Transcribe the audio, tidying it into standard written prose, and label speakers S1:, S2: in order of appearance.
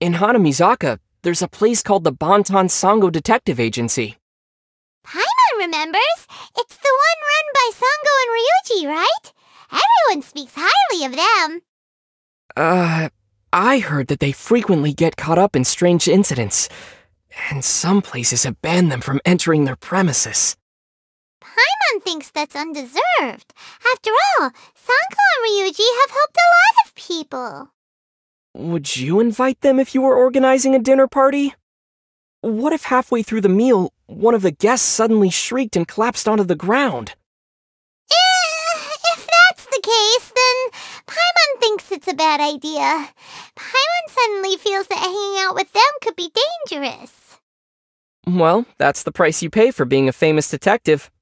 S1: In Hanamizaka, there's a place called the Bantan Sango Detective Agency.
S2: Paimon remembers. It's the one run by Sango and Ryuji, right? Everyone speaks highly of them.
S1: I heard that they frequently get caught up in strange incidents, and some places have banned them from entering their premises.
S2: Paimon thinks that's undeserved. After all, Sango and Ryuji have helped a lot of people.
S1: Would you invite them if you were organizing a dinner party? What if halfway through the meal, one of the guests suddenly shrieked and collapsed onto the ground?
S2: If that's the case, then Paimon thinks it's a bad idea. Paimon suddenly feels that hanging out with them could be dangerous.
S1: Well, that's the price you pay for being a famous detective.